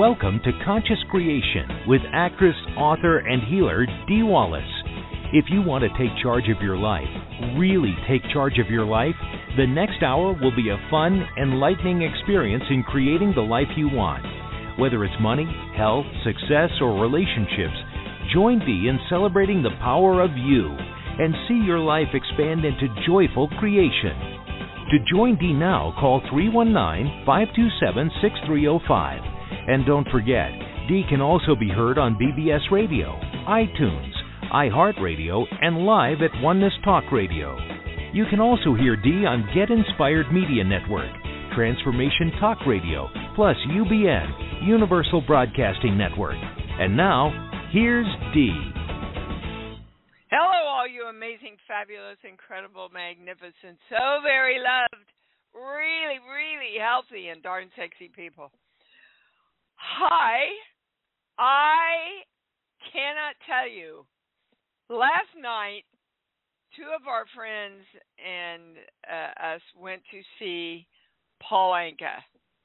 Welcome to Conscious Creation with actress, author, and healer Dee Wallace. If you want to take charge of your life, really take charge of your life, the next hour will be a fun, enlightening experience in creating the life you want. Whether it's money, health, success, or relationships, join Dee in celebrating the power of you and see your life expand into joyful creation. To join Dee now, call 319-527-6305. And don't forget, Dee can also be heard on BBS Radio, iTunes, iHeartRadio, and live at Oneness Talk Radio. You can also hear Dee on Get Inspired Media Network, Transformation Talk Radio, plus UBN, Universal Broadcasting Network. And now, here's Dee. Hello, all you amazing, fabulous, incredible, magnificent, so very loved, really, really healthy, and darn sexy people. Hi, I cannot tell you. Last night, two of our friends and us went to see Paul Anka.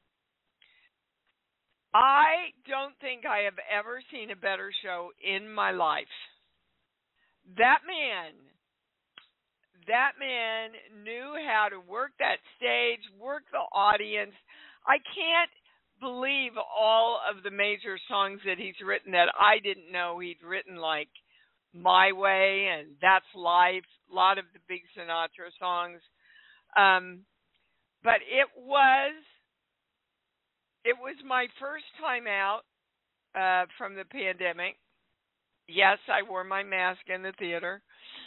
I don't think I have ever seen a better show in my life. That man knew how to work that stage, work the audience. I can't believe all of the major songs that he's written that I didn't know he'd written, like My Way and That's Life, a lot of the big Sinatra songs. But it was my first time out from the pandemic. Yes, I wore my mask in the theater.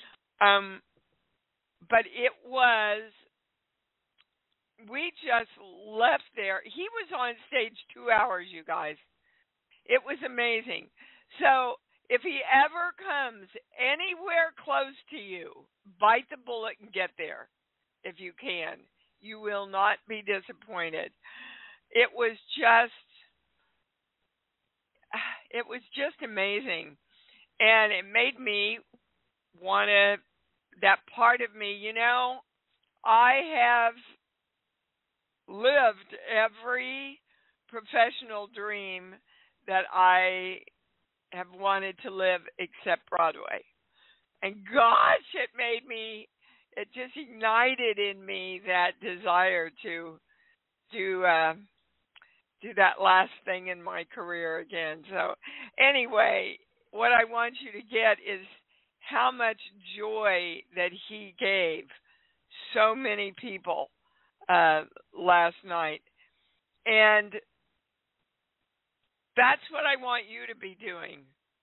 But we just left there. He was on stage 2 hours, you guys. It was amazing. So if he ever comes anywhere close to you, bite the bullet and get there if you can. You will not be disappointed. It was just amazing. And it made me want to, that part of me, I have lived every professional dream that I have wanted to live except Broadway. And gosh, it just ignited in me that desire to do that last thing in my career again. So anyway, what I want you to get is how much joy that he gave so many people last night. And that's what I want you to be doing.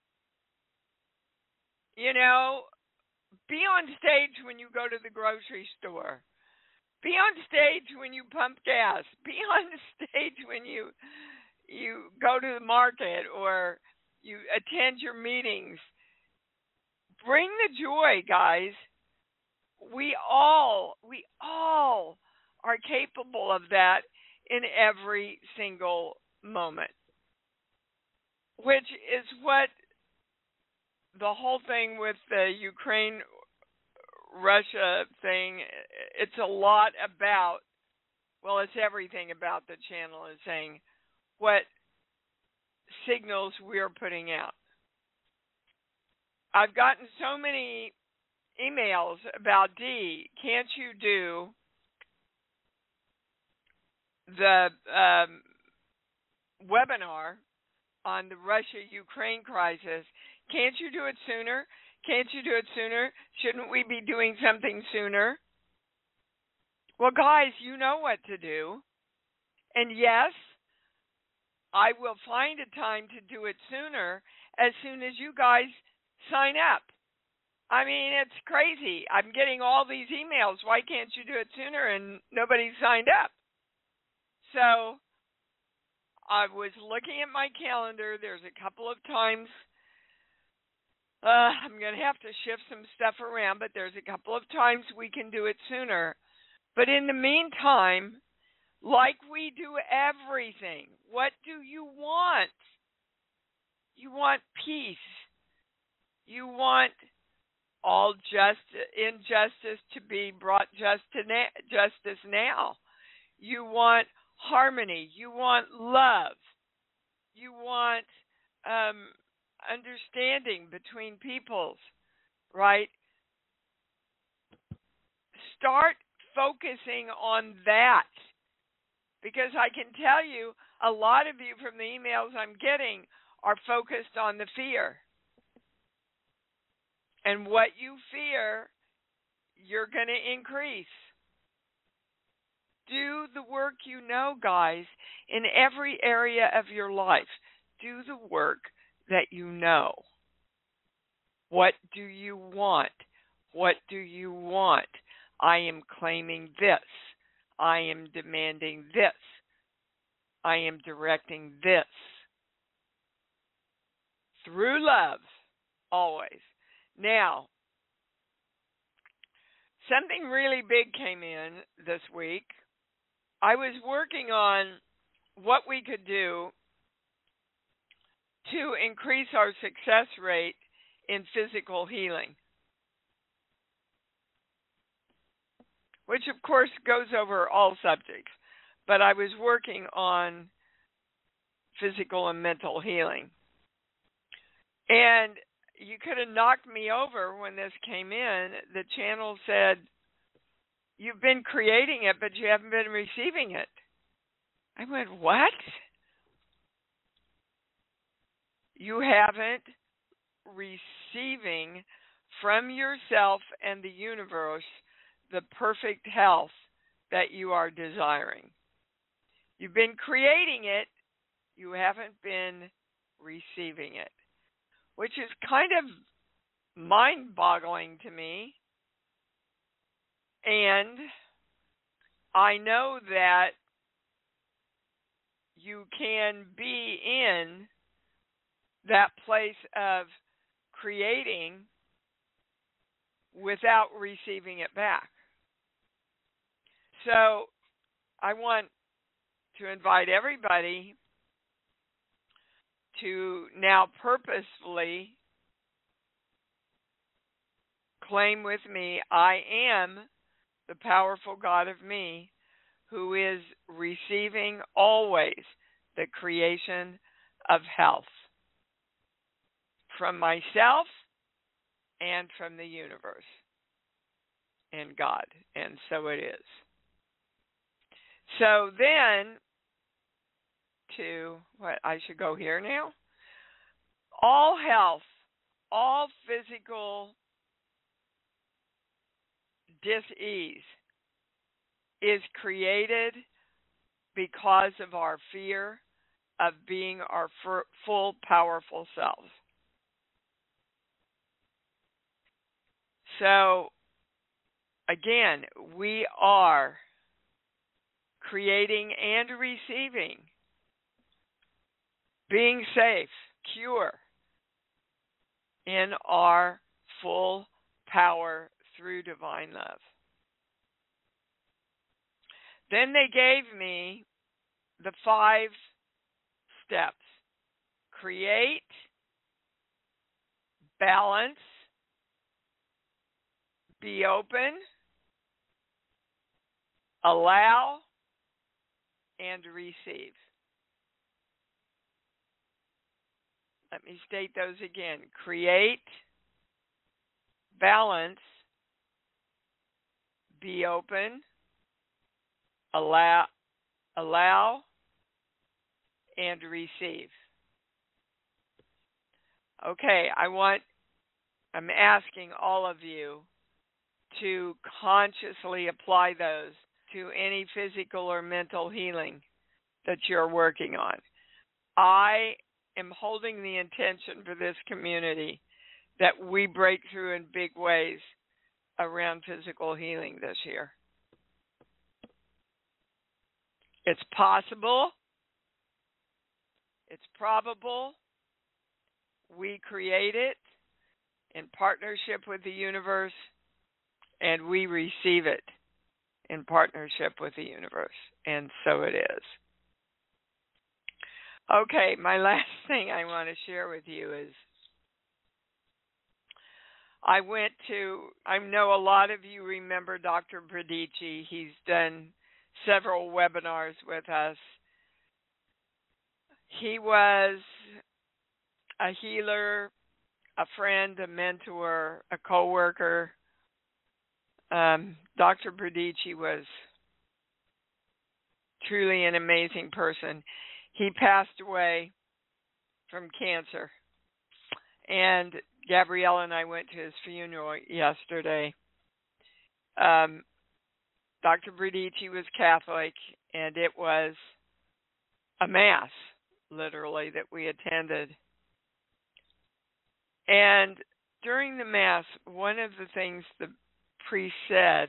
Be on stage when you go to the grocery store. Be on stage when you pump gas. Be on stage when you go to the market or you attend your meetings. Bring the joy, guys. We all are capable of that in every single moment, which is what the whole thing with the Ukraine-Russia thing, it's a lot about, well, it's everything about the channel is saying what signals we're putting out. I've gotten so many emails about, Dee, can't you do the webinar on the Russia-Ukraine crisis? Can't you do it sooner? Can't you do it sooner? Shouldn't we be doing something sooner? Well, guys, you know what to do. And yes, I will find a time to do it sooner as soon as you guys sign up. I mean, it's crazy. I'm getting all these emails. Why can't you do it sooner? And nobody signed up. So I was looking at my calendar. There's a couple of times I'm going to have to shift some stuff around, but there's a couple of times we can do it sooner. But in the meantime, like we do everything, what do you want? You want peace. You want all injustice to be brought justice now. You want harmony. You want love. You want understanding between peoples, right? Start focusing on that, because I can tell you a lot of you from the emails I'm getting are focused on the fear. And what you fear, you're going to increase. Do the work you know, guys, in every area of your life. Do the work that you know. What do you want? What do you want? I am claiming this. I am demanding this. I am directing this. Through love, always. Now, something really big came in this week. I was working on what we could do to increase our success rate in physical healing, which of course goes over all subjects, but I was working on physical and mental healing. And you could have knocked me over when this came in. The channel said, you've been creating it, but you haven't been receiving it. I went, what? You haven't receiving from yourself and the universe the perfect health that you are desiring. You've been creating it, you haven't been receiving it, which is kind of mind-boggling to me. And I know that you can be in that place of creating without receiving it back. So I want to invite everybody to now purposefully claim with me, I am the powerful God of me, who is receiving always the creation of health from myself and from the universe and God. And so it is. So then, to what I should go here now. All health, all physical dis-ease is created because of our fear of being our full, powerful selves. So, again, we are creating and receiving, being safe, secure in our full power through divine love. Then they gave me the 5 steps. Create, balance, be open, allow, and receive. Let me state those again. Create, balance, be open, allow, and receive. Okay, I'm asking all of you to consciously apply those to any physical or mental healing that you're working on. I am holding the intention for this community that we break through in big ways around physical healing this year. It's possible. It's probable. We create it in partnership with the universe, and we receive it in partnership with the universe. And so it is. Okay, my last thing I want to share with you is I know a lot of you remember Dr. Bradici. He's done several webinars with us. He was a healer, a friend, a mentor, a coworker. Dr. Bradici was truly an amazing person. He passed away from cancer, and Gabrielle and I went to his funeral yesterday. Dr. Bradici was Catholic, and it was a mass, literally, that we attended. And during the mass, one of the things the priest said,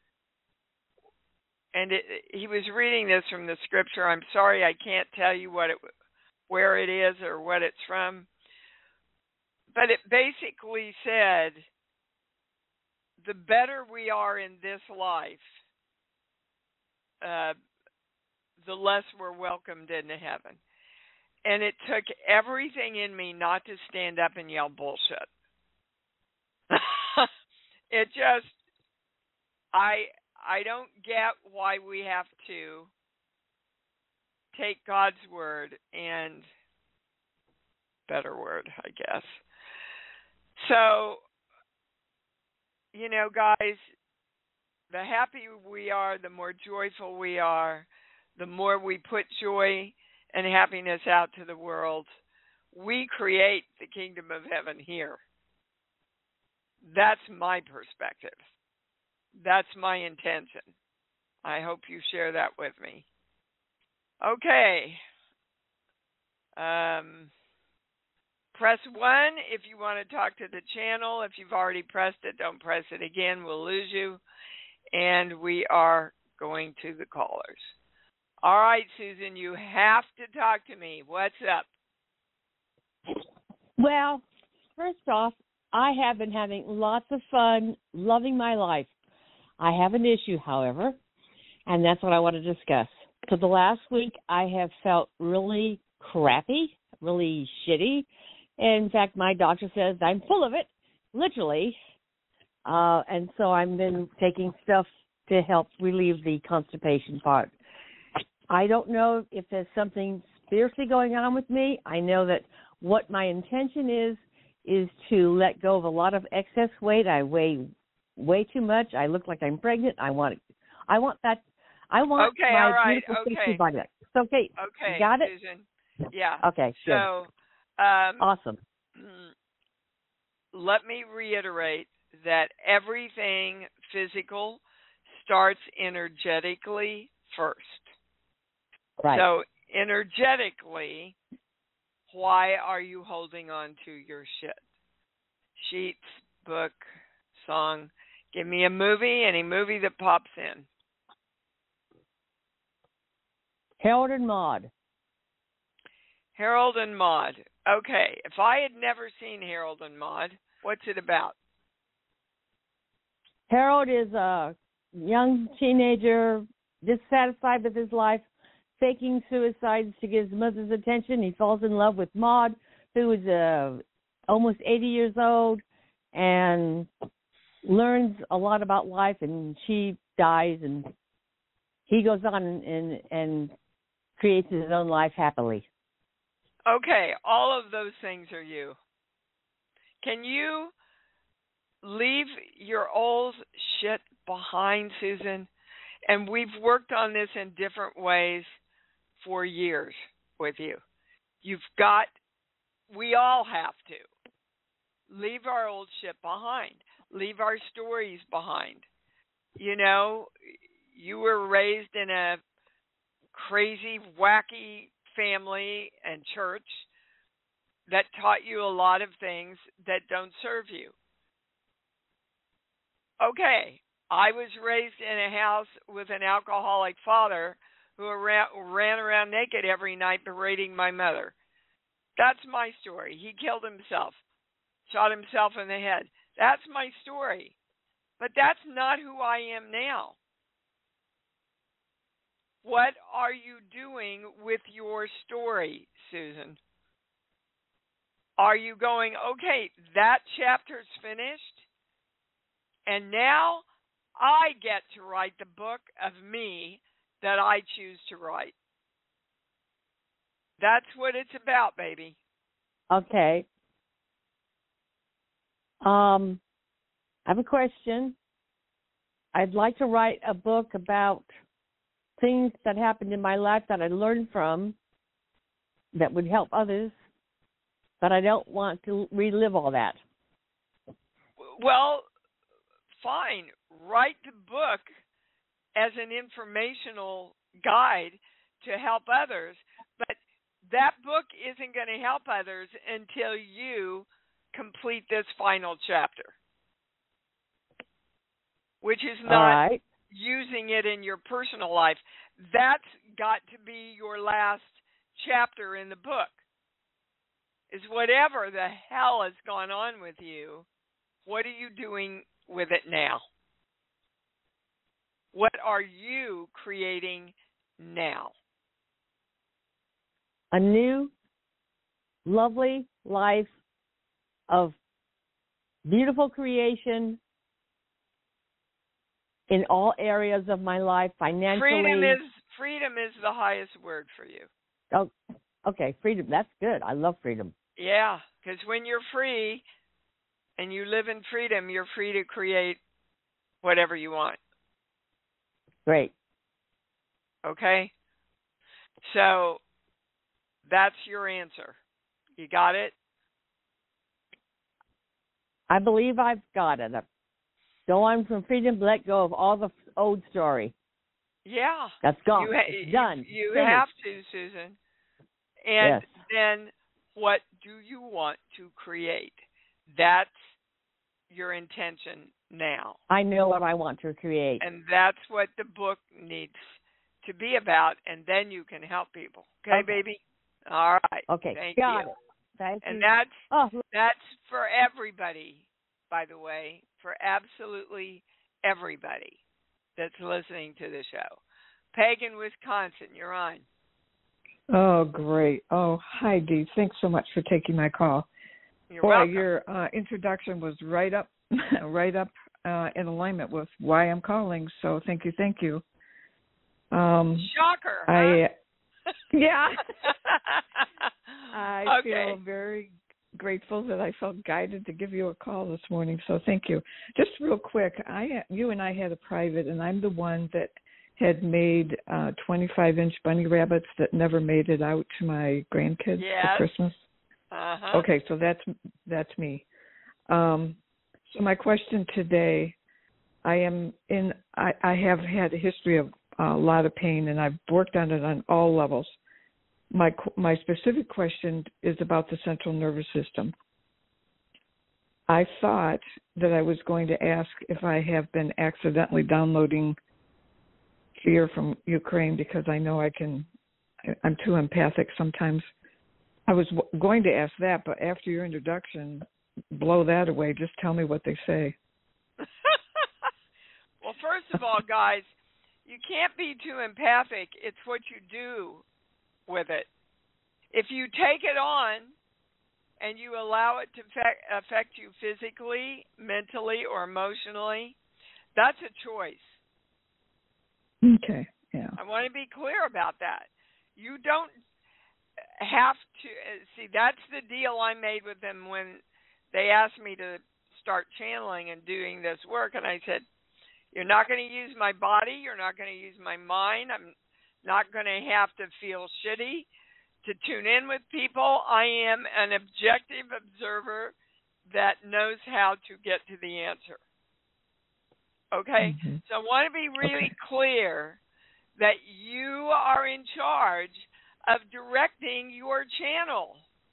and he was reading this from the scripture. I'm sorry, I can't tell you where it is or what it's from, but it basically said, the better we are in this life, the less we're welcomed into heaven. And it took everything in me not to stand up and yell bullshit. It just, I don't get why we have to take God's word and, better word, I guess. So, guys, the happier we are, the more joyful we are, the more we put joy and happiness out to the world, we create the kingdom of heaven here. That's my perspective. That's my intention. I hope you share that with me. Okay. Press 1 if you want to talk to the channel. If you've already pressed it, don't press it again. We'll lose you. And we are going to the callers. All right, Susan, you have to talk to me. What's up? Well, first off, I have been having lots of fun, loving my life. I have an issue, however, and that's what I want to discuss. For the last week, I have felt really crappy, really shitty. In fact, my doctor says I'm full of it, literally. And so I've been taking stuff to help relieve the constipation part. I don't know if there's something seriously going on with me. I know that what my intention is to let go of a lot of excess weight. I weigh way too much. I look like I'm pregnant. I want that. I want okay, my all right, beautiful okay. sexy body back. Okay. Okay, You got it? Susan. Yeah. Okay, good. So, awesome. Let me reiterate that everything physical starts energetically first. Right. So, energetically, why are you holding on to your shit? Sheets, book, song. Give me a movie, any movie that pops in. Harold and Maude. Harold and Maude. Okay, if I had never seen Harold and Maude, what's it about? Harold is a young teenager, dissatisfied with his life, faking suicide to get his mother's attention. He falls in love with Maude, who is almost 80 years old, and learns a lot about life, and she dies, and he goes on and creates his own life happily. Okay, all of those things are you. Can you leave your old shit behind, Susan? And we've worked on this in different ways for years with you. We all have to leave our old shit behind, leave our stories behind. You were raised in a crazy, wacky family and church that taught you a lot of things that don't serve you. Okay, I was raised in a house with an alcoholic father who ran around naked every night berating my mother. That's my story. He killed himself, shot himself in the head. That's my story. But that's not who I am now. What are you doing with your story, Susan? Are you going, okay, that chapter's finished, and now I get to write the book of me that I choose to write? That's what it's about, baby. Okay. I have a question. I'd like to write a book about things that happened in my life that I learned from that would help others, but I don't want to relive all that. Well, fine. Write the book as an informational guide to help others, but that book isn't going to help others until you complete this final chapter, which is not using it in your personal life. That's got to be your last chapter in the book, is whatever the hell has gone on with you, what are you doing with it now? What are you creating now? A new, lovely life of beautiful creation in all areas of my life, financially. Freedom is the highest word for you. Oh, okay, freedom. That's good. I love freedom. Yeah, because when you're free and you live in freedom, you're free to create whatever you want. Great. Okay? So that's your answer. You got it? I believe I've got it. Go on from freedom, let go of all the old story. Yeah. That's gone. It's done. You have to, Susan. And yes. then what do you want to create? That's your intention now. I know what I want to create. And that's what the book needs to be about, and then you can help people. Okay, baby? All right. Okay. Thank got you. It. Thank and you. That's for everybody, by the way, for absolutely everybody that's listening to the show. Peg in Wisconsin, you're on. Oh, great. Oh, hi, Dee. Thanks so much for taking my call. You're welcome. Your introduction was right up in alignment with why I'm calling, so thank you. Shocker, huh? Yeah. I okay. feel very grateful that I felt guided to give you a call this morning, so thank you. Just real quick, you and I had a private, and I'm the one that had made 25-inch bunny rabbits that never made it out to my grandkids for Christmas. Uh-huh. Okay, so that's me. So my question today, I have had a history of a lot of pain, and I've worked on it on all levels. My specific question is about the central nervous system. I thought that I was going to ask if I have been accidentally downloading fear from Ukraine, because I know I'm too empathic sometimes. I was going to ask that, but after your introduction, blow that away. Just tell me what they say. Well, first of all, guys, you can't be too empathic. It's what you do with it. If you take it on and you allow it to affect you physically, mentally, or emotionally, that's a choice. Okay, yeah. I want to be clear about that. You don't have to see. That's the deal I made with them when they asked me to start channeling and doing this work, and I said, you're not going to use my body, you're not going to use my mind, I'm not going to have to feel shitty to tune in with people. I am an objective observer that knows how to get to the answer. Okay? Mm-hmm. So I want to be really clear that you are in charge of directing your channel.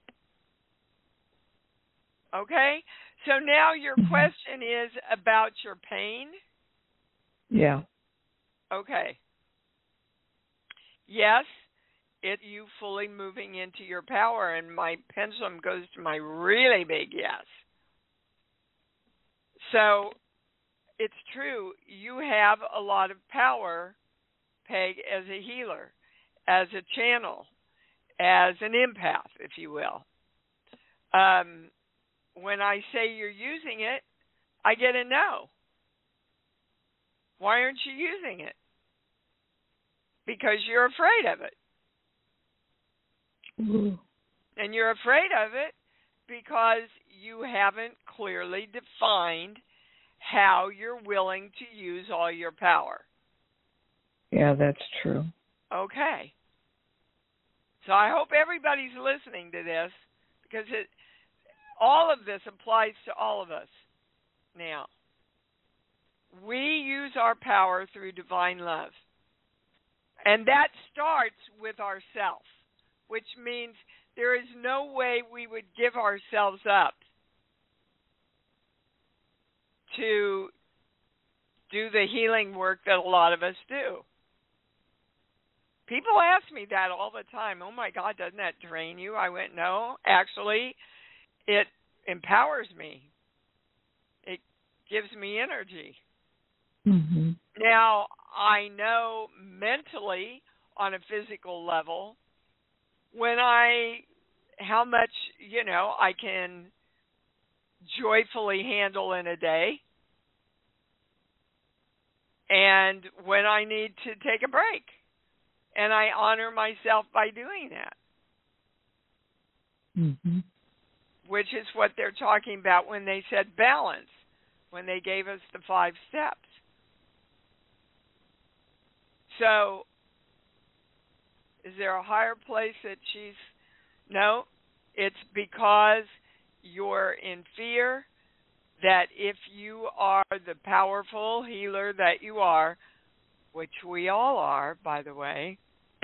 Okay? So now your question is about your pain? Yeah. Okay. Yes, you fully moving into your power, and my pendulum goes to my really big yes. So it's true, you have a lot of power, Peg, as a healer, as a channel, as an empath, if you will. When I say you're using it, I get a no. Why aren't you using it? Because you're afraid of it. Ooh. And you're afraid of it because you haven't clearly defined how you're willing to use all your power. Yeah, that's true. Okay. So I hope everybody's listening to this, because all of this applies to all of us now. We use our power through divine love. And that starts with ourselves, which means there is no way we would give ourselves up to do the healing work that a lot of us do. People ask me that all the time. Oh, my God, doesn't that drain you? I went, no, actually, it empowers me. It gives me energy. Mm-hmm. Now, I know mentally, on a physical level, how much, I can joyfully handle in a day, and when I need to take a break. And I honor myself by doing that. Mm-hmm. Which is what they're talking about when they said balance, when they gave us the 5 steps. So, is there a higher place that no, it's because you're in fear that if you are the powerful healer that you are, which we all are, by the way,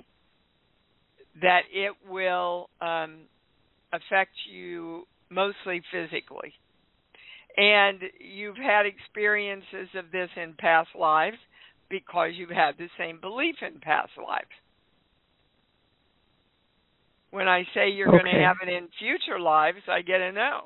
that it will affect you mostly physically. And you've had experiences of this in past lives because you've had the same belief in past lives. When I say you're going to have it in future lives, I get a no.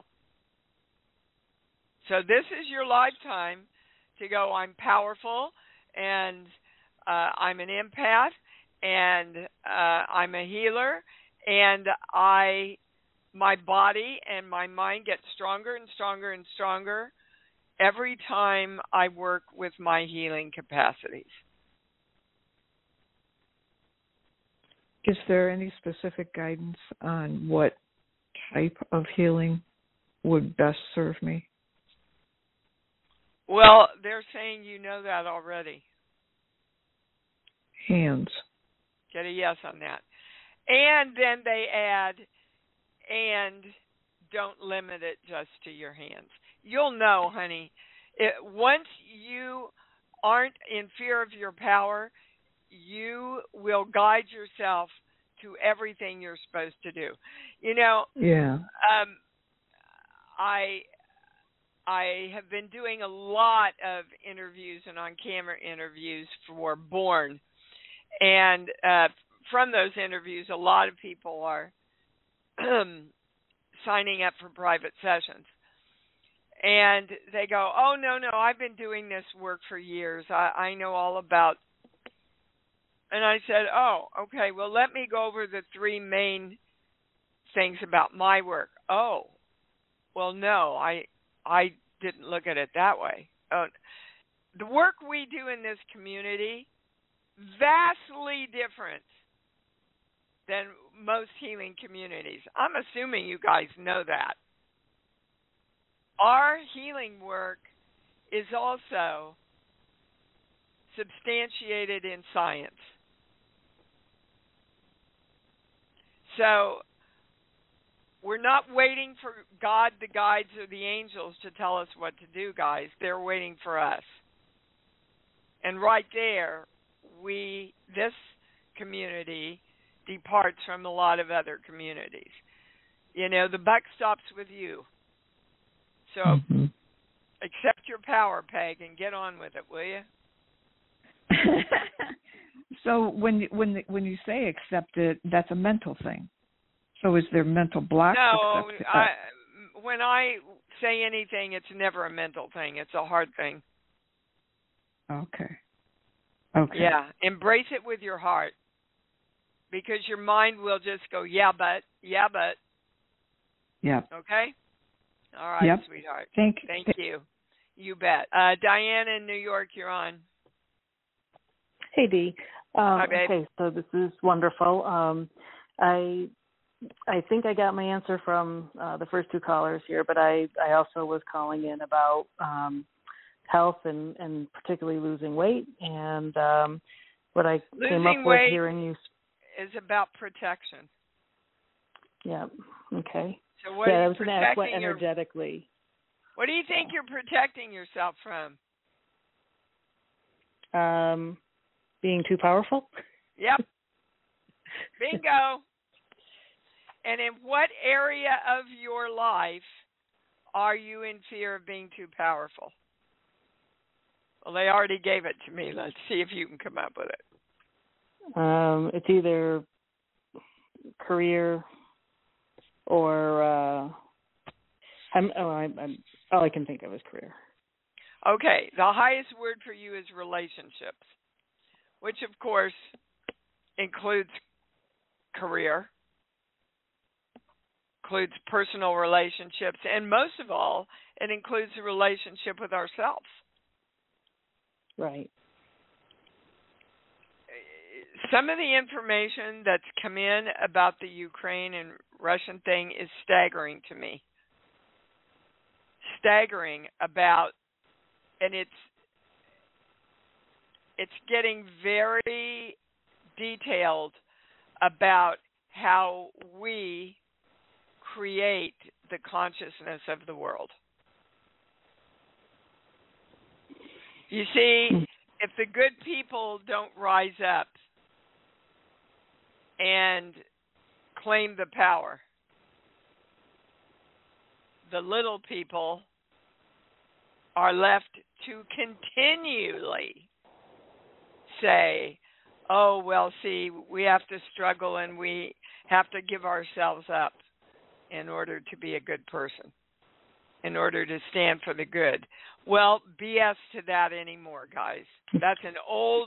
So this is your lifetime to go, I'm powerful, and I'm an empath, and I'm a healer, and my body and my mind get stronger and stronger and stronger every time I work with my healing capacities. Is there any specific guidance on what type of healing would best serve me? Well, they're saying you know that already. Hands. Get a yes on that. And then they add, and don't limit it just to your hands. You'll know, honey, once you aren't in fear of your power, you will guide yourself to everything you're supposed to do. Yeah. I have been doing a lot of interviews and on-camera interviews for Born. And from those interviews, a lot of people are signing up for private sessions. And they go, oh, no, I've been doing this work for years. I know all about. And I said, oh, okay, well, let me go over the 3 main things about my work. Oh, well, no, I didn't look at it that way. The work we do in this community, vastly different than most healing communities. I'm assuming you guys know that. Our healing work is also substantiated in science. So we're not waiting for God, the guides, or the angels to tell us what to do, guys. They're waiting for us. And right there, this community departs from a lot of other communities. The buck stops with you. So accept your power, Peg, and get on with it, will you? So when you say accept it, that's a mental thing. So is there mental block? No, when I say anything, it's never a mental thing. It's a hard thing. Okay. Yeah, embrace it with your heart, because your mind will just go, yeah, but. Yeah. Okay? All right, sweetheart. Thank you. You bet. Diane in New York, you're on. Hey, Dee. Hi, babe. Okay, so this is wonderful. I I think I got my answer from the first two callers here, but I also was calling in about health and particularly losing weight. And what I came up with hearing you is about protection. Yeah. Okay. So what I was going to ask what energetically. What do you think you're protecting yourself from? Being too powerful. Yep. Bingo. And in what area of your life are you in fear of being too powerful? Well, they already gave it to me. Let's see if you can come up with it. It's either career or all I can think of is career. Okay, the highest word for you is relationships, which of course includes career, includes personal relationships, and most of all, it includes a relationship with ourselves. Right. Some of the information that's come in about the Ukraine and Russian thing is staggering to me. Staggering about, and it's getting very detailed about how we create the consciousness of the world. You see, if the good people don't rise up and claim the power, the little people are left to continually say, oh, well, see, we have to struggle and we have to give ourselves up in order to be a good person, in order to stand for the good. Well, BS to that anymore, guys. That's an old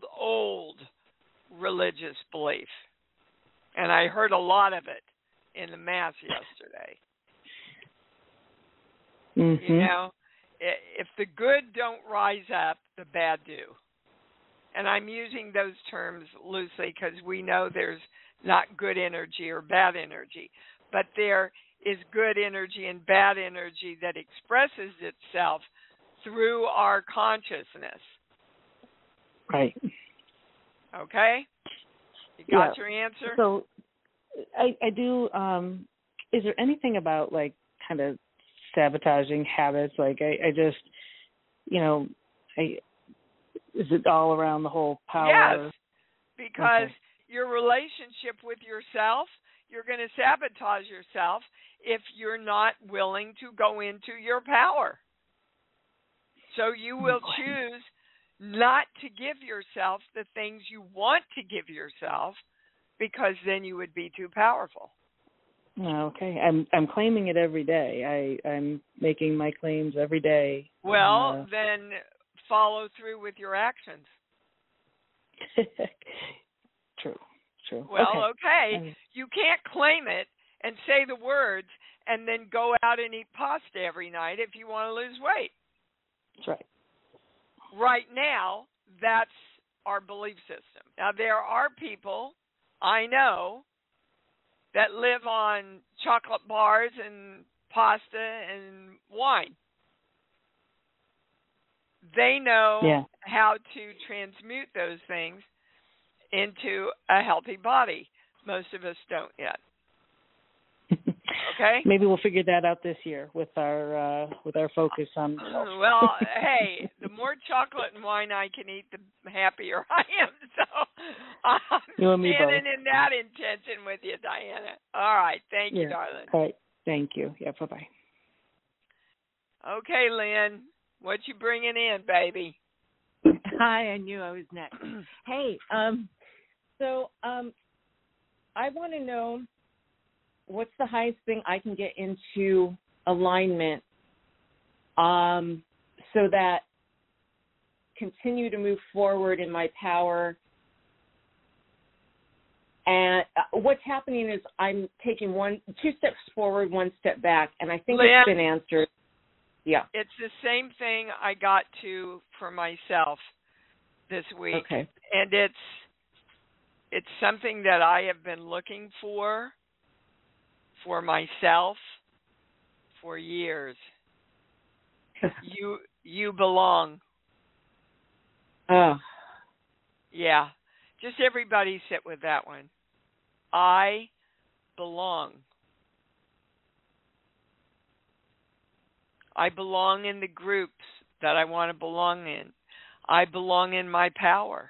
religious belief. And I heard a lot of it in the Mass yesterday. Mm-hmm. You know, if the good don't rise up, the bad do. And I'm using those terms loosely because we know there's not good energy or bad energy. But there is good energy and bad energy that expresses itself through our consciousness. Right. Okay? You got your answer? So I do, is there anything about like kind of sabotaging habits? Like I just, is it all around the whole power? Yes, because your relationship with yourself, you're going to sabotage yourself if you're not willing to go into your power. So you will choose not to give yourself the things you want to give yourself because then you would be too powerful. Okay. I'm claiming it every day. I'm making my claims every day. Well, then follow through with your actions. True. Well, okay. You can't claim it and say the words and then go out and eat pasta every night if you want to lose weight. That's right. Right now, that's our belief system. Now, there are people I know that live on chocolate bars and pasta and wine. They know how to transmute those things into a healthy body. Most of us don't yet. Okay? Maybe we'll figure that out this year with our focus on health. Well, hey, the more chocolate and wine I can eat, the happier I am. So I'm standing in that intention with you, Diana. All right. Thank you, darling. All right. Thank you. Yeah, bye-bye. Okay, Lynn. What you bringing in, baby? Hi, I knew I was next. Hey, so I want to know what's the highest thing I can get into alignment so that continue to move forward in my power. And what's happening is I'm taking 2 steps forward, 1 step back, and I think it's been answered. Yeah. It's the same thing I got to for myself this week. Okay. And it's something that I have been looking for for myself for years. You belong. Oh. Yeah. Just everybody sit with that one. I belong. I belong in the groups that I want to belong in. I belong in my power.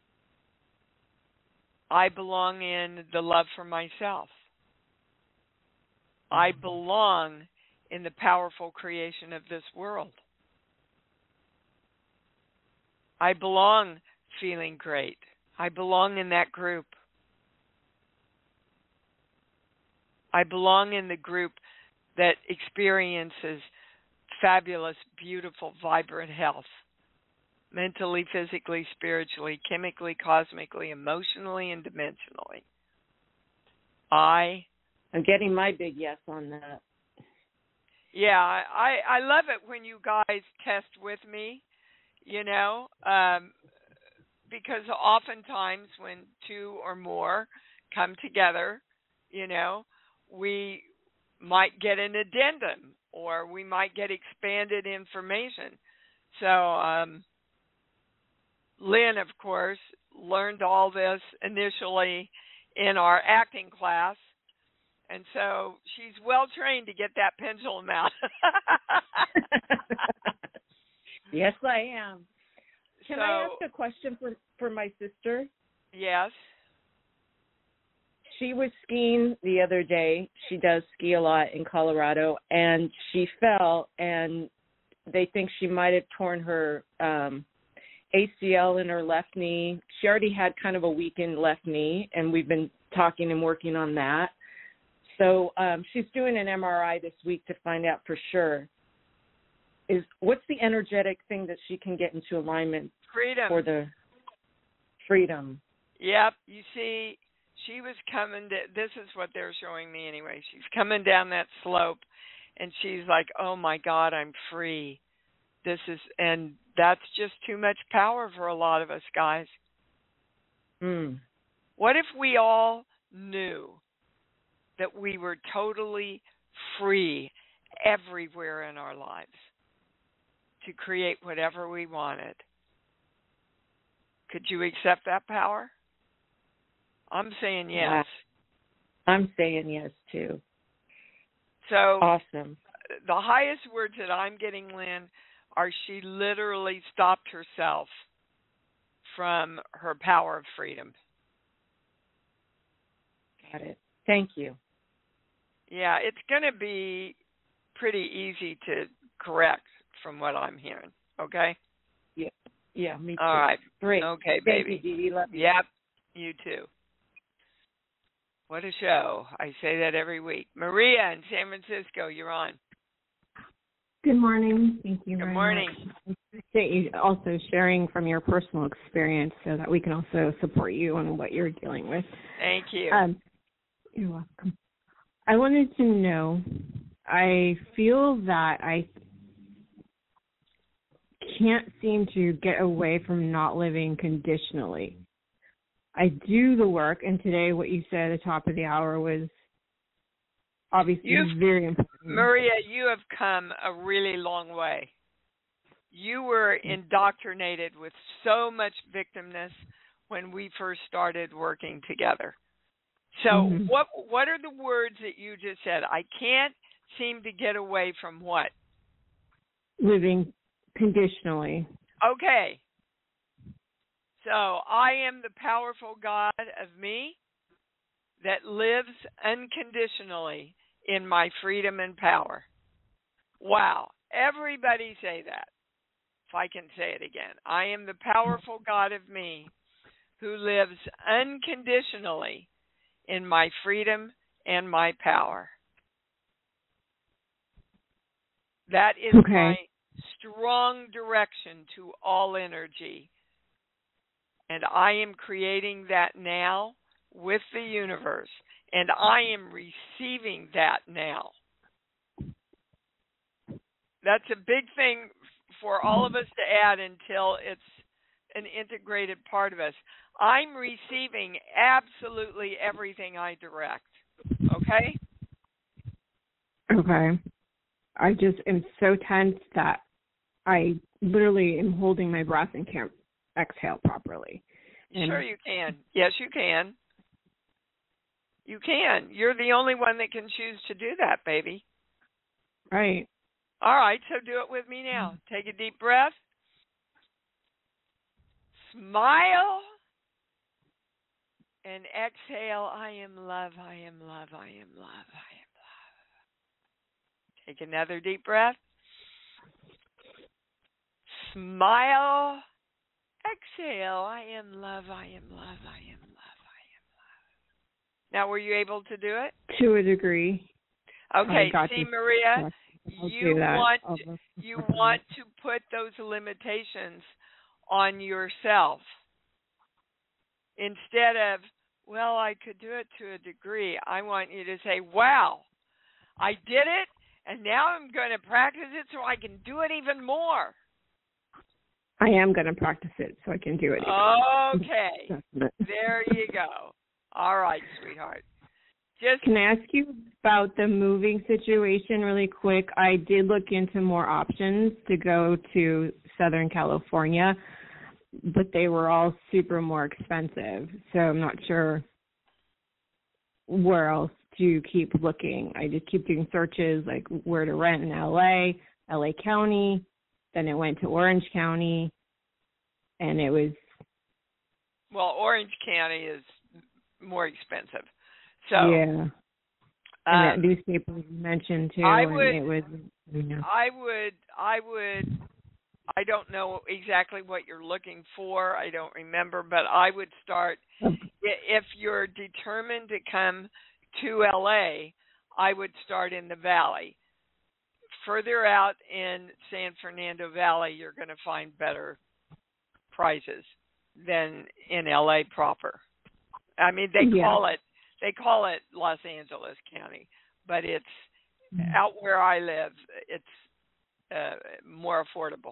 I belong in the love for myself. I belong in the powerful creation of this world. I belong feeling great. I belong in that group. I belong in the group that experiences fabulous, beautiful, vibrant health. Mentally, physically, spiritually, chemically, cosmically, emotionally, and dimensionally. I'm getting my big yes on that. Yeah, I love it when you guys test with me, because oftentimes when two or more come together, we might get an addendum or we might get expanded information. So Lynn, of course, learned all this initially in our acting class. And so she's well trained to get that pendulum out. Yes, I am. Can I ask a question for my sister? Yes. She was skiing the other day. She does ski a lot in Colorado, and she fell, and they think she might have torn her ACL in her left knee. She already had kind of a weakened left knee, and we've been talking and working on that. So she's doing an MRI this week to find out for sure. What's the energetic thing that she can get into alignment freedom for the freedom? Yep. You see, she was coming. This is what they're showing me anyway. She's coming down that slope, and she's like, "Oh my God, I'm free." And that's just too much power for a lot of us guys. What if we all knew that we were totally free everywhere in our lives to create whatever we wanted? Could you accept that power? I'm saying yes. I'm saying yes, too. So awesome. The highest words that I'm getting, Lynn, are she literally stopped herself from her power of freedom. Got it. Thank you. Yeah, it's going to be pretty easy to correct from what I'm hearing, okay? Yeah, me too. All right. Great. Okay, baby. Thank you, Dee. Love you. Yep, you too. What a show. I say that every week. Maria in San Francisco, you're on. Good morning. Thank you very Good morning. much. I appreciate you also sharing from your personal experience so that we can also support you on what you're dealing with. Thank you. You're welcome. I wanted to know, I feel that I can't seem to get away from not living conditionally. I do the work, and today what you said at the top of the hour was obviously very important. Maria, you have come a really long way. You were indoctrinated with so much victimness when we first started working together. So what are the words that you just said? I can't seem to get away from what? Living conditionally. Okay. So I am the powerful God of me that lives unconditionally in my freedom and power. Wow. Everybody say that. If I can say it again. I am the powerful God of me who lives unconditionally in my freedom and my power. That is my strong direction to all energy. And I am creating that now with the universe. And I am receiving that now. That's a big thing for all of us to add until it's an integrated part of us. I'm receiving absolutely everything I direct. Okay? Okay. I just am so tense that I literally am holding my breath and can't exhale properly. Sure you can. Yes, you can. You can. You're the only one that can choose to do that, baby. Right. All right, so do it with me now. Take a deep breath. Smile. And exhale, I am love, I am love, I am love, I am love. Take another deep breath. Smile. Exhale, I am love, I am love, I am love, I am love. Now, were you able to do it? To a degree. Okay, see, Maria, you want to put those limitations on yourself. Instead of, well, I could do it to a degree, I want you to say, wow, I did it, and now I'm going to practice it so I can do it even more. I am going to practice it so I can do it. Okay. There you go. All right, sweetheart. Can I ask you about the moving situation really quick? I did look into more options to go to Southern California, but they were all super more expensive. So I'm not sure where else to keep looking. I just keep doing searches like where to rent in LA County. Then it went to Orange County, and it was... Well, Orange County is more expensive. So yeah. And that newspaper you mentioned too. I don't know exactly what you're looking for. I don't remember, but I would start, if you're determined to come to LA, I would start in the Valley. Further out in San Fernando Valley, you're going to find better prices than in LA proper. I mean, they call it Los Angeles County, but it's out where I live. It's more affordable.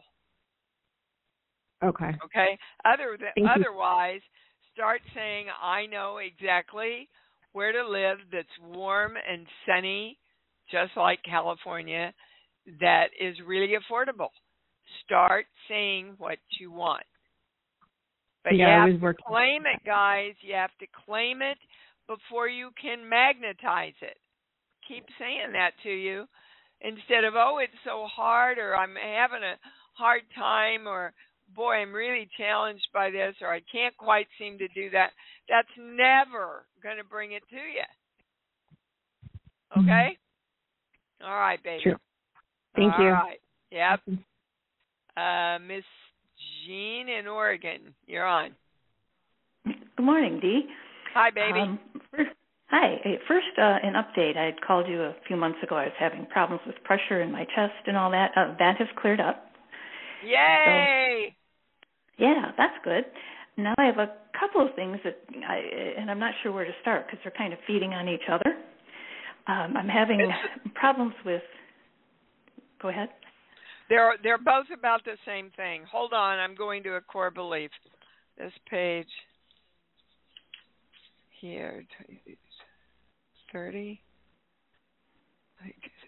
Okay. Okay. Otherwise, start saying, I know exactly where to live that's warm and sunny, just like California, that is really affordable. Start saying what you want. But you have to claim it, guys. You have to claim it before you can magnetize it. Keep saying that to you instead of, oh, it's so hard, or I'm having a hard time, or boy, I'm really challenged by this, or I can't quite seem to do that. That's never going to bring it to you. Okay? All right, baby. Sure. Thank you. All right. Yep. Miss Jean in Oregon, you're on. Good morning, Dee. Hi, baby. Hi. First, an update. I had called you a few months ago. I was having problems with pressure in my chest and all that. That has cleared up. Yay! So, yeah, that's good. Now I have a couple of things that and I'm not sure where to start because they're kind of feeding on each other. I'm having problems with. Go ahead. They're both about the same thing. Hold on, I'm going to a core belief. This page here, 30, 36, 37.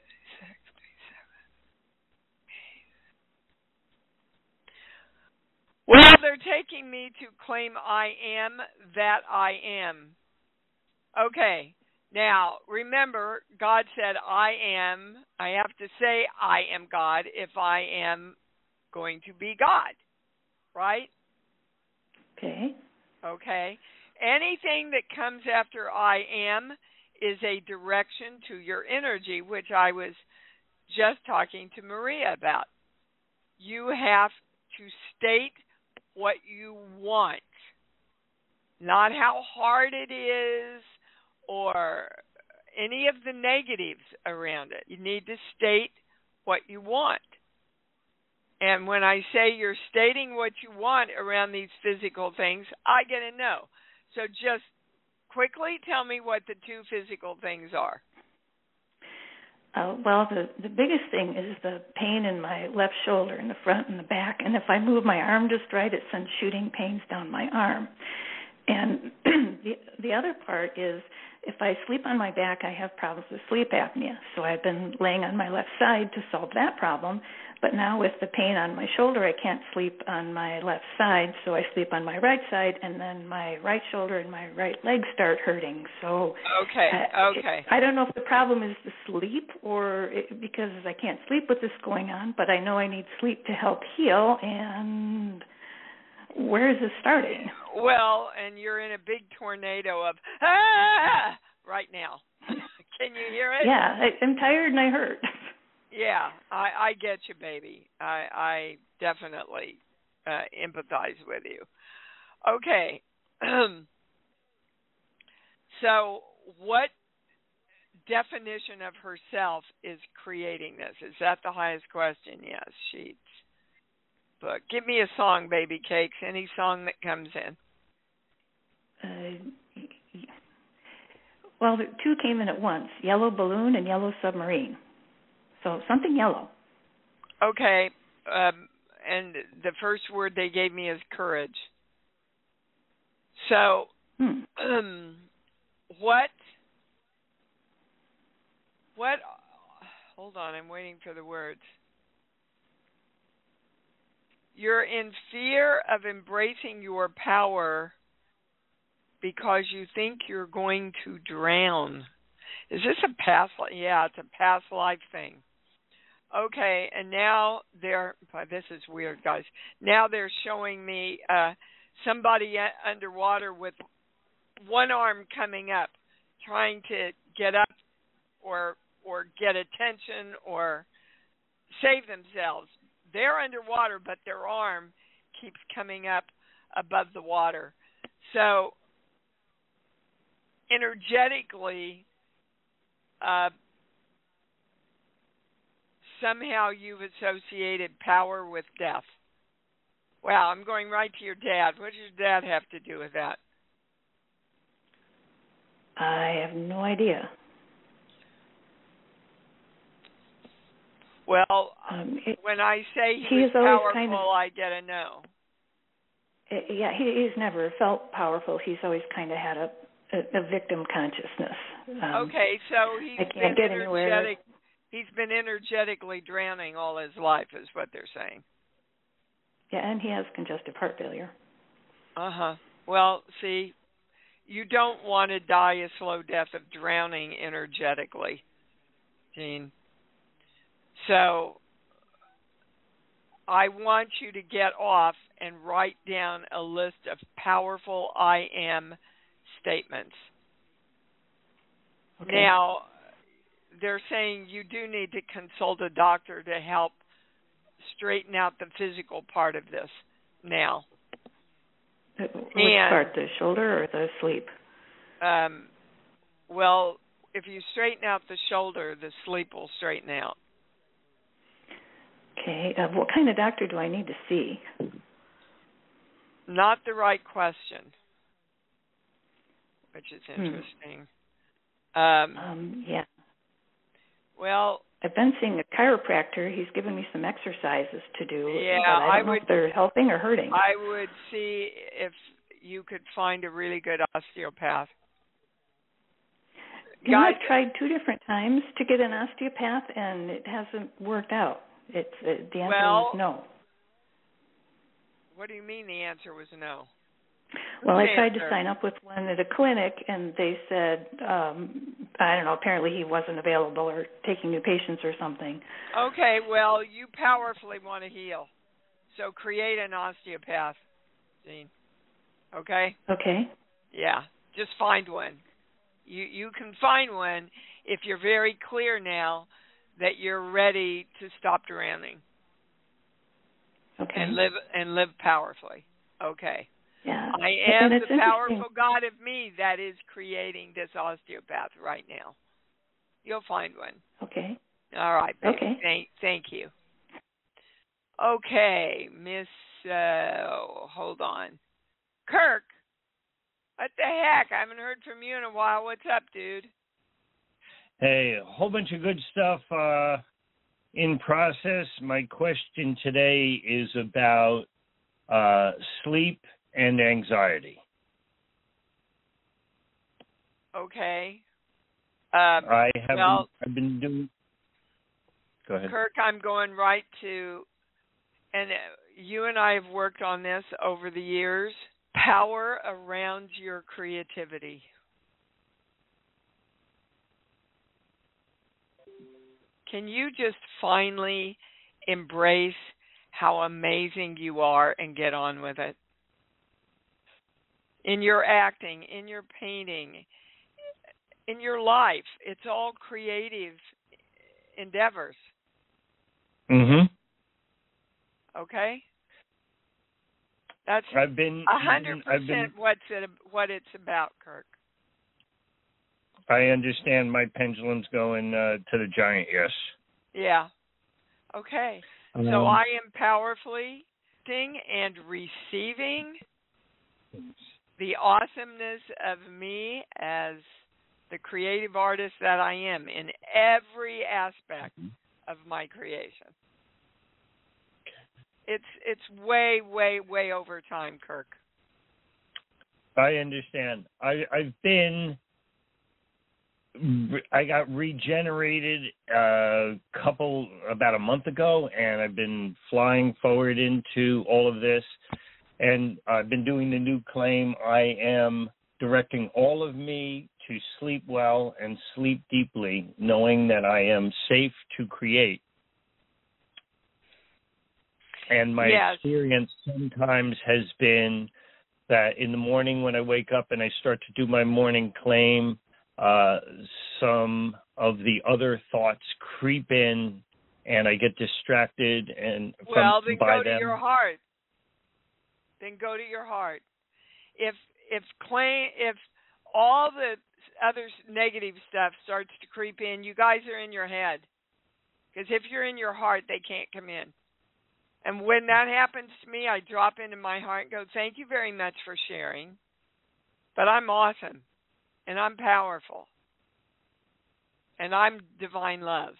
Well, they're taking me to claim I am that I am. Okay. Now, remember, God said, I am. I have to say I am God if I am going to be God, right? Okay. Okay. Anything that comes after I am is a direction to your energy, which I was just talking to Maria about. You have to state what you want, not how hard it is, or any of the negatives around it. You need to state what you want. And when I say you're stating what you want around these physical things, I get a no. So just quickly tell me what the two physical things are. Well, the biggest thing is the pain in my left shoulder, in the front and the back. And if I move my arm just right, it sends shooting pains down my arm. And the other part is if I sleep on my back, I have problems with sleep apnea. So I've been laying on my left side to solve that problem. But now with the pain on my shoulder, I can't sleep on my left side, so I sleep on my right side, and then my right shoulder and my right leg start hurting. So okay. I don't know if the problem is the sleep or because I can't sleep with this going on, but I know I need sleep to help heal, and where is this starting? Well, and you're in a big tornado of right now. Can you hear it? Yeah, I'm tired and I hurt. Yeah, I get you, baby. I definitely empathize with you. Okay. So what definition of herself is creating this? Is that the highest question? Yes, Sheets. But give me a song, baby cakes. Any song that comes in. Well, the two came in at once, Yellow Balloon and Yellow Submarine. So something yellow. Okay. And the first word they gave me is courage. So what, hold on, I'm waiting for the words. You're in fear of embracing your power because you think you're going to drown. Is this a past life? Yeah, it's a past life thing. Okay, and now this is weird, guys. Now they're showing me somebody underwater with one arm coming up, trying to get up or get attention or save themselves. They're underwater, but their arm keeps coming up above the water. So energetically, somehow you've associated power with death. Wow, I'm going right to your dad. What does your dad have to do with that? I have no idea. Well, when I say he's powerful, I get a no. Yeah, he's never felt powerful. He's always kind of had a victim consciousness. Okay, so he's been energetic. He's been energetically drowning all his life, is what they're saying. Yeah, and he has congestive heart failure. Uh-huh. Well, see, you don't want to die a slow death of drowning energetically, Jean. So I want you to get off and write down a list of powerful I am statements. Okay. Now, they're saying you do need to consult a doctor to help straighten out the physical part of this now. Which part, the shoulder or the sleep? Well, if you straighten out the shoulder, the sleep will straighten out. Okay. What kind of doctor do I need to see? Not the right question, which is interesting. Yeah. Well, I've been seeing a chiropractor. He's given me some exercises to do. Yeah, but I don't know if they're helping or hurting. I would see if you could find a really good osteopath. I've tried 2 different times to get an osteopath, and it hasn't worked out. The answer was no. What do you mean the answer was no? Well, I tried to sign up with one at a clinic, and they said, I don't know, apparently he wasn't available or taking new patients or something. Okay, well, you powerfully want to heal. So create an osteopath, Jean. Okay? Okay. Yeah, just find one. You can find one if you're very clear now that you're ready to stop drowning. Okay. And live powerfully. Okay. Yeah. I am the powerful God of me that is creating this osteopath right now. You'll find one. Okay. All right, baby. Okay. Thank you. Okay, Miss, hold on. Kirk, what the heck? I haven't heard from you in a while. What's up, dude? Hey, a whole bunch of good stuff in process. My question today is about sleep and anxiety. Okay. I haven't. Well, I've been doing. Go ahead. Kirk, I'm going right to, and you and I have worked on this over the years. Power around your creativity. Can you just finally embrace how amazing you are and get on with it? In your acting, in your painting, in your life, it's all creative endeavors. Mhm. Okay? That's I've been 100% what it's about, Kirk. I understand my pendulum's going to the giant. Yes. Yeah. Okay. So I am powerfully seeing and receiving the awesomeness of me as the creative artist that I am in every aspect of my creation. It's way, way, way over time, Kirk. I understand. I got regenerated about a month ago, and I've been flying forward into all of this, and I've been doing the new claim. I am directing all of me to sleep well and sleep deeply, knowing that I am safe to create. And my experience sometimes has been that in the morning when I wake up and I start to do my morning claim, some of the other thoughts creep in and I get distracted and then go to your heart. Then go to your heart. If all the other negative stuff starts to creep in, you guys are in your head. Because if you're in your heart, they can't come in. And when that happens to me, I drop into my heart and go, thank you very much for sharing. But I'm awesome. And I'm powerful. And I'm divine love.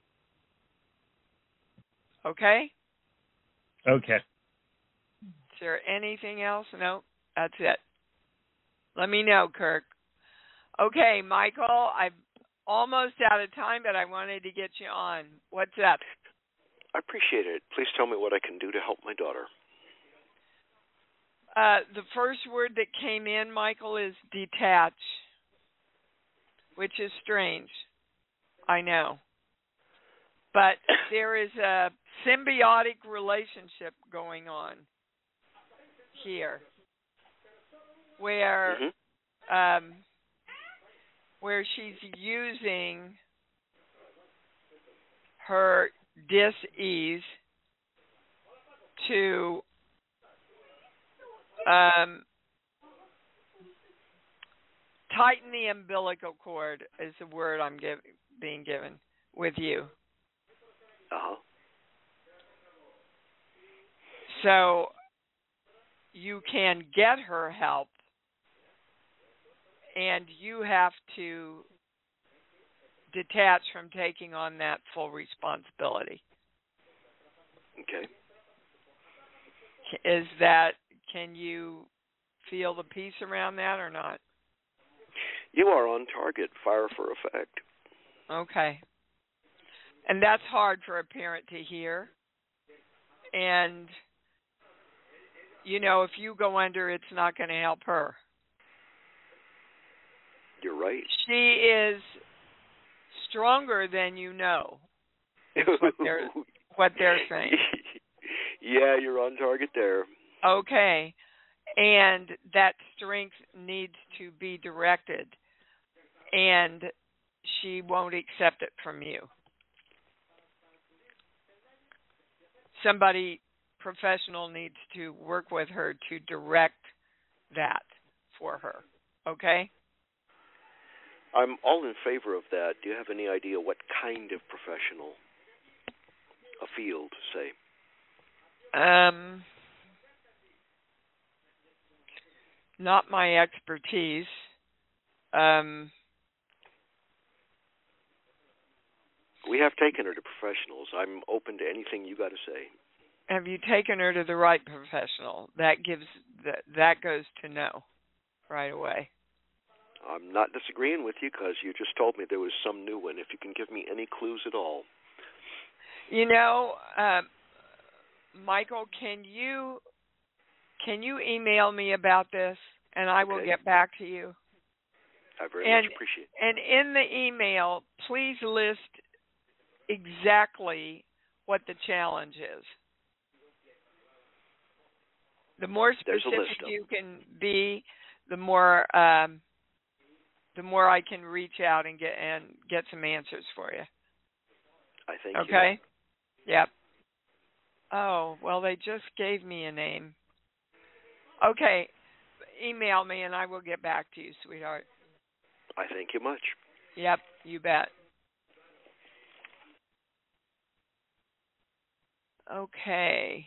Okay? Okay. Is there anything else? No, that's it. Let me know, Kirk. Okay, Michael, I'm almost out of time, but I wanted to get you on. What's up? I appreciate it. Please tell me what I can do to help my daughter. The first word that came in, Michael, is detach, which is strange. I know. But there is a symbiotic relationship going on here where she's using her dis-ease to tighten the umbilical cord is the word I'm being given with you. Uh-huh. So you can get her help, and you have to detach from taking on that full responsibility. Okay. Can you feel the peace around that or not? You are on target, fire for effect. Okay. And that's hard for a parent to hear. And, if you go under, it's not going to help her. You're right. She is stronger than you know. Is what they're saying. Yeah, you're on target there. Okay. And that strength needs to be directed. And she won't accept it from you. Somebody professional needs to work with her to direct that for her. Okay? I'm all in favor of that. Do you have any idea what kind of professional? A field, say. Not my expertise. We have taken her to professionals. I'm open to anything you got to say. Have you taken her to the right professional? That goes to no right away. I'm not disagreeing with you because you just told me there was some new one. If you can give me any clues at all. You know, Michael, can you email me about this, and I will get back to you? I very much appreciate it. And in the email, please list exactly what the challenge is. The more specific you can be, the more I can reach out and get some answers for you. I think. Okay. Yep. Oh, well, they just gave me a name. Okay, email me and I will get back to you, sweetheart. I thank you much. Yep, you bet. Okay.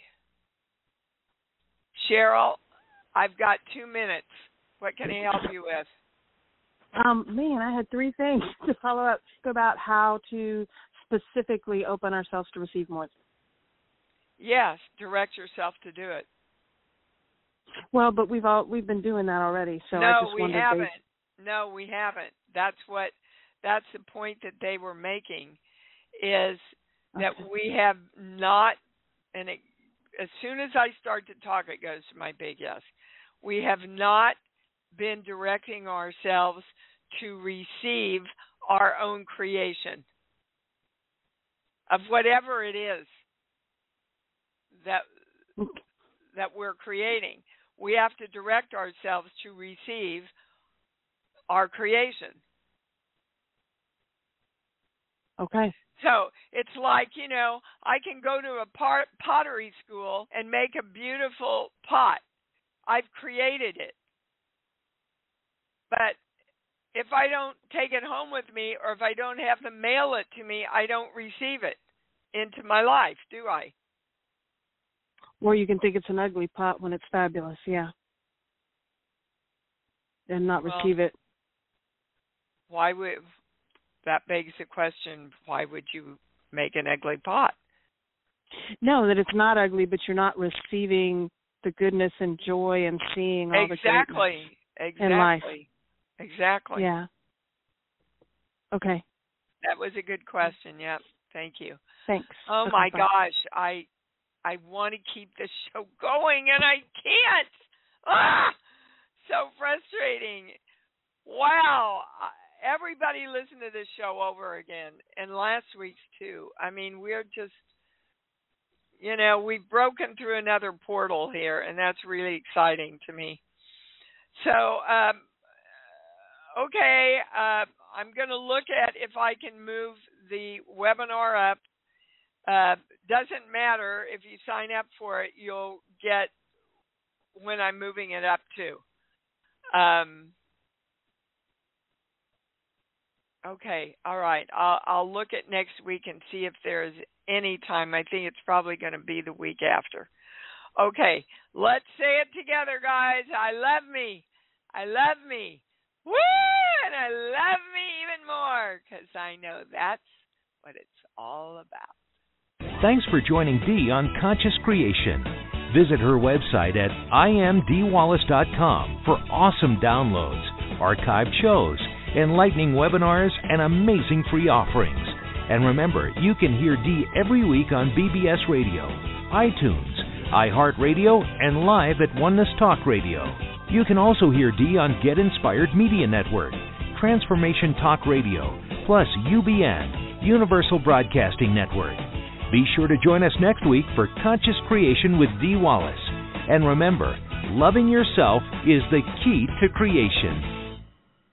Cheryl, I've got 2 minutes. What can I help you with? Man, I had 3 things to follow up about how to specifically open ourselves to receive more. Yes, direct yourself to do it. Well, but we've been doing that already, so no, I just wondered. No, we haven't. No, we haven't. That's the point that they were making, is that we have not, and as soon as I start to talk, it goes to my big yes. We have not been directing ourselves to receive our own creation of whatever it is that we're creating. We have to direct ourselves to receive our creation. Okay. So it's like, I can go to a pottery school and make a beautiful pot. I've created it. But if I don't take it home with me, or if I don't have them mail it to me, I don't receive it into my life, do I? Or you can think it's an ugly pot when it's fabulous, yeah. And not receive it. That begs the question, why would you make an ugly pot? No, that it's not ugly, but you're not receiving the goodness and joy and seeing all the greatness in life. Exactly. Yeah. Okay. That was a good question. Yep. Thank you. Thanks. Oh, okay, my bye. gosh. I want to keep the show going, and I can't. So frustrating. Wow. Everybody listened to this show over again, and last week's too. I mean, we're just, we've broken through another portal here, and that's really exciting to me. So, okay, I'm going to look at if I can move the webinar up. Doesn't matter if you sign up for it, you'll get when I'm moving it up too. Okay, all right. I'll look at next week and see if there's any time. I think it's probably going to be the week after. Okay, let's say it together, guys. I love me. I love me. Woo! And I love me even more because I know that's what it's all about. Thanks for joining Dee on Conscious Creation. Visit her website at imdwallace.com for awesome downloads, archived shows, enlightening webinars, and amazing free offerings. And remember, you can hear Dee every week on BBS Radio, iTunes, iHeartRadio, and live at Oneness Talk Radio. You can also hear Dee on Get Inspired Media Network, Transformation Talk Radio, plus UBN, Universal Broadcasting Network. Be sure to join us next week for Conscious Creation with Dee Wallace. And remember, loving yourself is the key to creation.